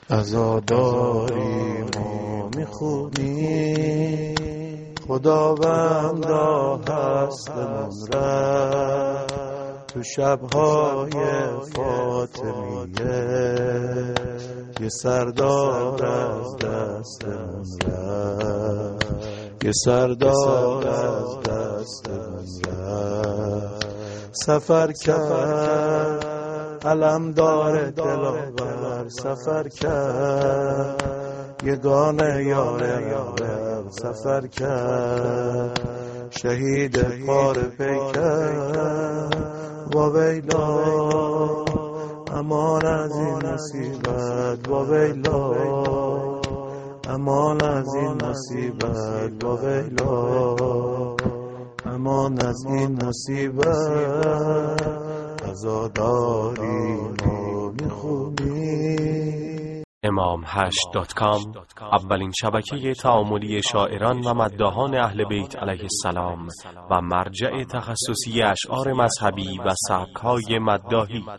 عزاداری ما میخونی خداوند هستمون رفت تو شبهای فاطمیه یه سردار از دستمون رفت یه سردار از دستمون رفت سفر کرد علمدار دلاور سفر کرد یگانه یاره سفر کرد شهید پار پیکر واویلا امان از این مصیبت واویلا امان از این مصیبت واویلا امان از این مصیبت عزاداری ما میخونی. imam8.com اولین شبکه تعاملی شاعران و مداحان اهل بیت علیه السلام و مرجع تخصصی اشعار مذهبی و سبک‌های مداحی